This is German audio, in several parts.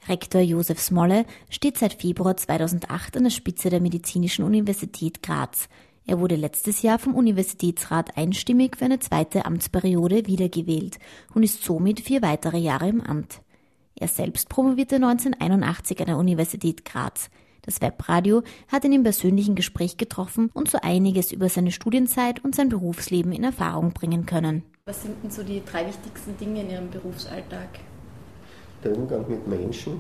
Rektor Josef Smolle steht seit Februar 2008 an der Spitze der Medizinischen Universität Graz. Er wurde letztes Jahr vom Universitätsrat einstimmig für eine zweite Amtsperiode wiedergewählt und ist somit 4 weitere Jahre im Amt. Er selbst promovierte 1981 an der Universität Graz. Das Webradio hat ihn im persönlichen Gespräch getroffen und so einiges über seine Studienzeit und sein Berufsleben in Erfahrung bringen können. Was sind denn so die 3 wichtigsten Dinge in Ihrem Berufsalltag? Der Umgang mit Menschen,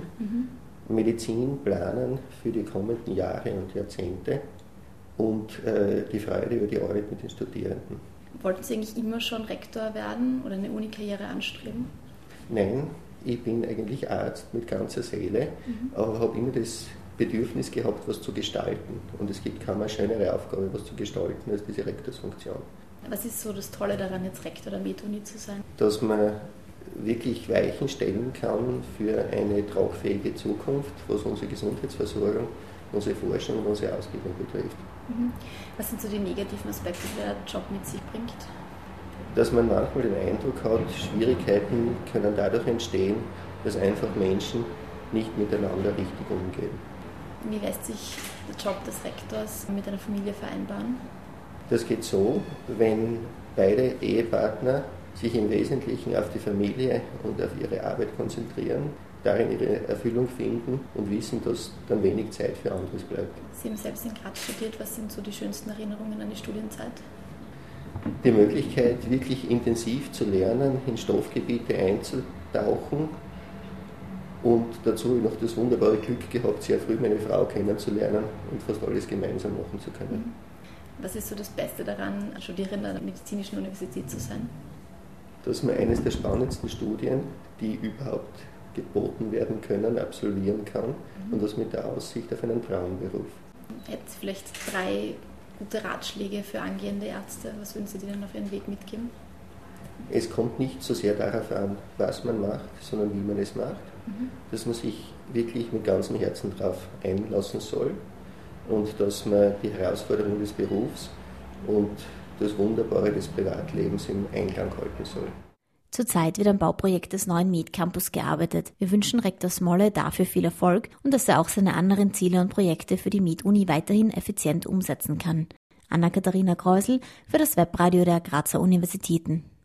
Medizin planen für die kommenden Jahre und Jahrzehnte und die Freude über die Arbeit mit den Studierenden. Wollten Sie eigentlich immer schon Rektor werden oder eine Unikarriere anstreben? Nein, ich bin eigentlich Arzt mit ganzer Seele, aber habe immer das Bedürfnis gehabt, was zu gestalten. Und es gibt keine schönere Aufgabe, was zu gestalten, als diese Rektorsfunktion. Was ist so das Tolle daran, jetzt Rektor der MedUni zu sein? Dass man wirklich Weichen stellen kann für eine tragfähige Zukunft, was unsere Gesundheitsversorgung, unsere Forschung und unsere Ausbildung betrifft. Was sind so die negativen Aspekte, die der Job mit sich bringt? Dass man manchmal den Eindruck hat, Schwierigkeiten können dadurch entstehen, dass einfach Menschen nicht miteinander richtig umgehen. Wie lässt sich der Job des Rektors mit einer Familie vereinbaren? Das geht so, wenn beide Ehepartner sich im Wesentlichen auf die Familie und auf ihre Arbeit konzentrieren, darin ihre Erfüllung finden und wissen, dass dann wenig Zeit für anderes bleibt. Sie haben selbst in Graz studiert. Was sind so die schönsten Erinnerungen an die Studienzeit? Die Möglichkeit, wirklich intensiv zu lernen, in Stoffgebiete einzutauchen und dazu noch das wunderbare Glück gehabt, sehr früh meine Frau kennenzulernen und fast alles gemeinsam machen zu können. Was ist so das Beste daran, Studierender an der Medizinischen Universität zu sein? Dass man eines der spannendsten Studien, die überhaupt geboten werden können, absolvieren kann und das mit der Aussicht auf einen Traumberuf. Hätten Sie vielleicht 3 gute Ratschläge für angehende Ärzte? Was würden Sie denen auf Ihren Weg mitgeben? Es kommt nicht so sehr darauf an, was man macht, sondern wie man es macht. Dass man sich wirklich mit ganzem Herzen darauf einlassen soll und dass man die Herausforderungen des Berufs und das Wunderbare des Privatlebens im Einklang halten soll. Zurzeit wird am Bauprojekt des neuen Med-Campus gearbeitet. Wir wünschen Rektor Smolle dafür viel Erfolg und dass er auch seine anderen Ziele und Projekte für die MedUni weiterhin effizient umsetzen kann. Anna-Katharina Kreusel für das Webradio der Grazer Universitäten.